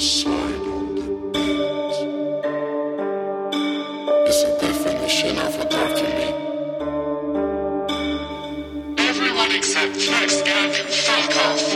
Suicide on the beat. It's a definition of a document. Everyone except Flex Gang can fuck off.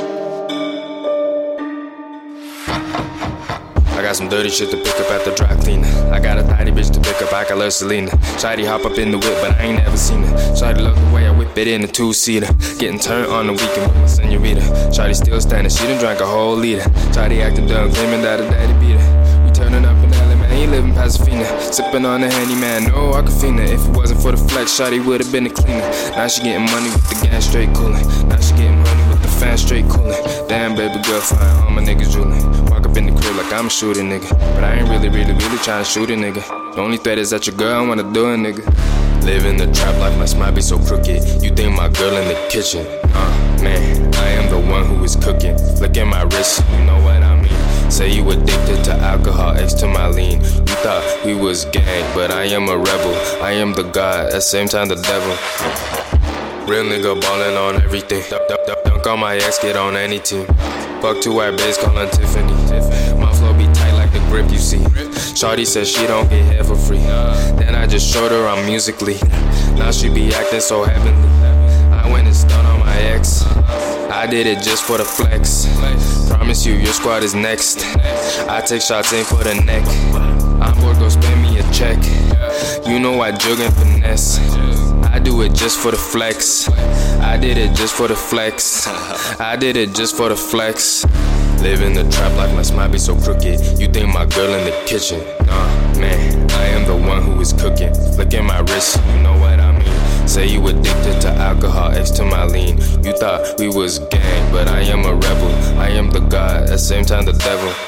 I got some dirty shit to pick up at the dry cleaner. I got a tidy bitch to pick up, I got love Selena. Shawty hop up in the whip, but I ain't never seen her. Shawty love the way I whip it in a two-seater. Getting turned on the weekend with my senorita. Shawty still standing, she done drank a whole liter. Shawty acting dumb, claiming that her daddy beat her. We turning up in LA, man, he living Pasadena. Sipping on the Henny, man, no Aquafina. If it wasn't for the flex, Shawty would've been a cleaner. Now she getting money with the gas straight cooling. Now she getting money with the fan straight cooling. Damn, baby girl, fine, all my niggas drooling. Walk up in the crib like I'm a shooter, nigga. But I ain't really trying to shoot a nigga. The only threat is that your girl wanna do it, nigga. Living the trap life, my smile be so crooked. You think my girl in the kitchen? Man, I am the one who is cooking. Look at my wrist, you know what I mean. Say you addicted to alcohol, X to my lean. You thought we was gang, but I am a rebel. I am the god, at the same time the devil. Real nigga ballin' on everything. Dunk on my ex, get on any team. Fuck two white bays, callin' Tiffany. My flow be tight like the grip you see. Shawty says she don't get hair for free. Then I just showed her I'm musically. Now she be acting so heavenly. I went and stunned on my ex. I did it just for the flex. Promise you, your squad is next. I take shots, aim for the neck. I'm bored, go spend me a check. You know I jug and finesse. I do it just for the flex. I did it just for the flex. I did it just for the flex. Living the trap life, my smile be so crooked. You think my girl in the kitchen? Man, I am the one who is cooking. Look at my wrist, you know what I mean. Say you addicted to alcohol, X to my lean. You thought we was gang, but I am a rebel. I am the god, at the same time the devil.